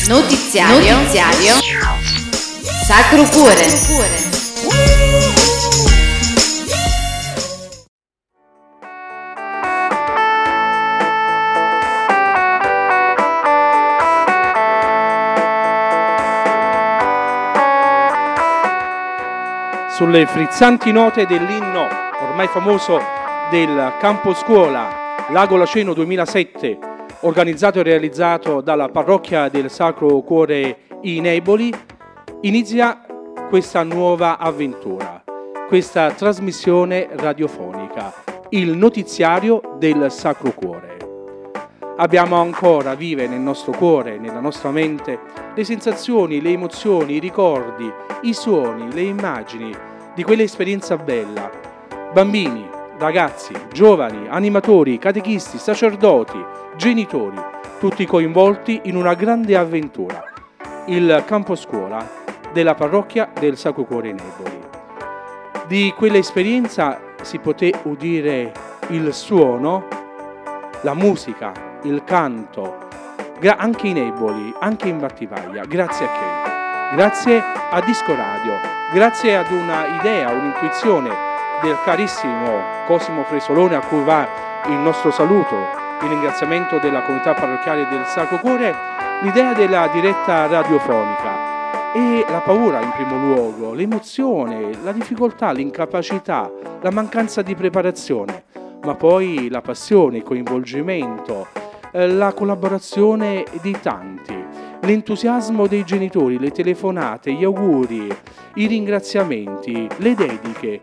Notiziario Sacro Cuore. Sulle frizzanti note dell'inno ormai famoso del Campo Scuola Lago Laceno 2007, organizzato e realizzato dalla parrocchia del Sacro Cuore in Eboli, inizia questa nuova avventura, questa trasmissione radiofonica, il notiziario del Sacro Cuore. Abbiamo ancora vive nel nostro cuore, nella nostra mente, le sensazioni, le emozioni, i ricordi, i suoni, le immagini di quell'esperienza bella. Bambini, ragazzi, giovani, animatori, catechisti, sacerdoti, genitori, tutti coinvolti in una grande avventura, il campo scuola della parrocchia del Sacro Cuore in Eboli. Di quell'esperienza si poté udire il suono, la musica, il canto, anche in Eboli, anche in Battipaglia. Grazie a che? Grazie a Disco Radio, grazie ad una idea, un'intuizione del carissimo Cosimo Fresolone, a cui va il nostro saluto, il ringraziamento della comunità parrocchiale del Sacro Cuore, l'idea della diretta radiofonica e la paura in primo luogo, l'emozione, la difficoltà, l'incapacità, la mancanza di preparazione, ma poi la passione, il coinvolgimento, la collaborazione di tanti, l'entusiasmo dei genitori, le telefonate, gli auguri, i ringraziamenti, le dediche.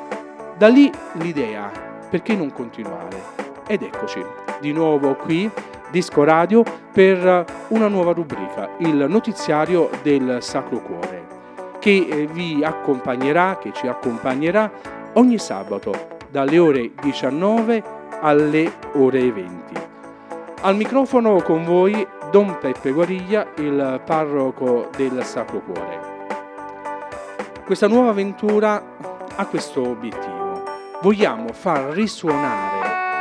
Da lì l'idea, perché non continuare? Ed eccoci, di nuovo qui, Disco Radio, per una nuova rubrica, il notiziario del Sacro Cuore, che vi accompagnerà, che ci accompagnerà ogni sabato, dalle ore 19 alle ore 20. Al microfono con voi Don Peppe Guariglia, il parroco del Sacro Cuore. Questa nuova avventura ha questo obiettivo. Vogliamo far risuonare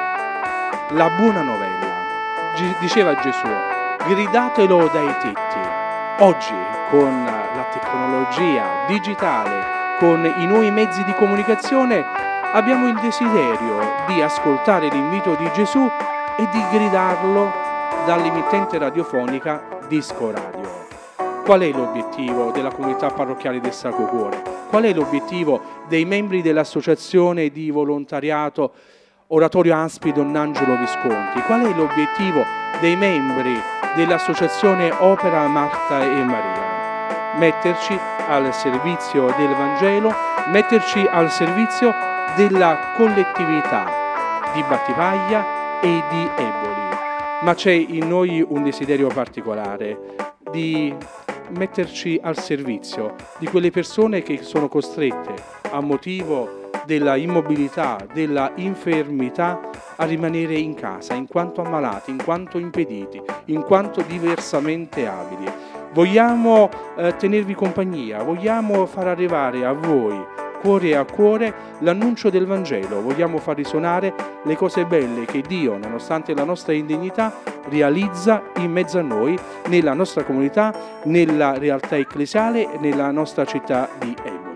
la buona novella. Diceva Gesù, gridatelo dai tetti. Oggi, con la tecnologia digitale, con i nuovi mezzi di comunicazione, abbiamo il desiderio di ascoltare l'invito di Gesù e di gridarlo dall'emittente radiofonica Disco Radio. Qual è l'obiettivo della comunità parrocchiale del Sacro Cuore? Qual è l'obiettivo dei membri dell'associazione di volontariato Oratorio Aspi Donn'Angelo Visconti? Qual è l'obiettivo dei membri dell'associazione Opera Marta e Maria? Metterci al servizio del Vangelo, metterci al servizio della collettività di Battipaglia e di Eboli. Ma c'è in noi un desiderio particolare di metterci al servizio di quelle persone che sono costrette a motivo della immobilità, della infermità, a rimanere in casa, in quanto ammalati, in quanto impediti, in quanto diversamente abili. Vogliamo tenervi compagnia, vogliamo far arrivare a voi, cuore a cuore, l'annuncio del Vangelo. Vogliamo far risuonare le cose belle che Dio, nonostante la nostra indegnità, realizza in mezzo a noi, nella nostra comunità, nella realtà ecclesiale, nella nostra città di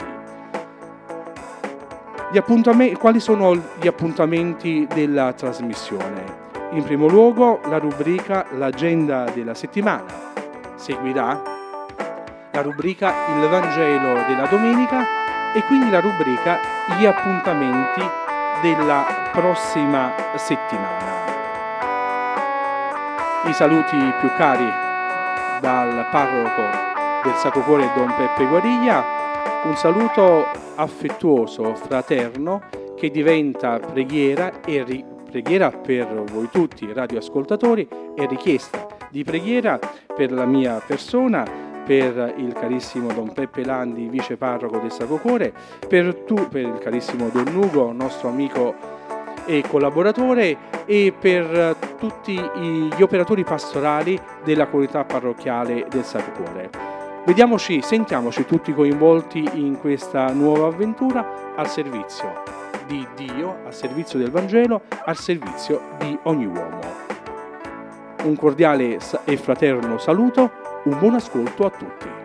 Eboli. Quali sono gli appuntamenti della trasmissione? In primo luogo la rubrica L'agenda della settimana. Seguirà la rubrica Il Vangelo della domenica e quindi la rubrica Gli appuntamenti della prossima settimana. I saluti più cari dal parroco del Sacro Cuore Don Peppe Guariglia, un saluto affettuoso, fraterno, che diventa preghiera preghiera per voi tutti radioascoltatori e richiesta di preghiera per la mia persona, per il carissimo Don Peppe Landi, vice parroco del Sacro Cuore, per il carissimo Don Ugo, nostro amico e collaboratore, e per tutti gli operatori pastorali della comunità parrocchiale del Sacro Cuore. Vediamoci, sentiamoci tutti coinvolti in questa nuova avventura al servizio di Dio, al servizio del Vangelo, al servizio di ogni uomo. Un cordiale e fraterno saluto Un buon ascolto a tutti.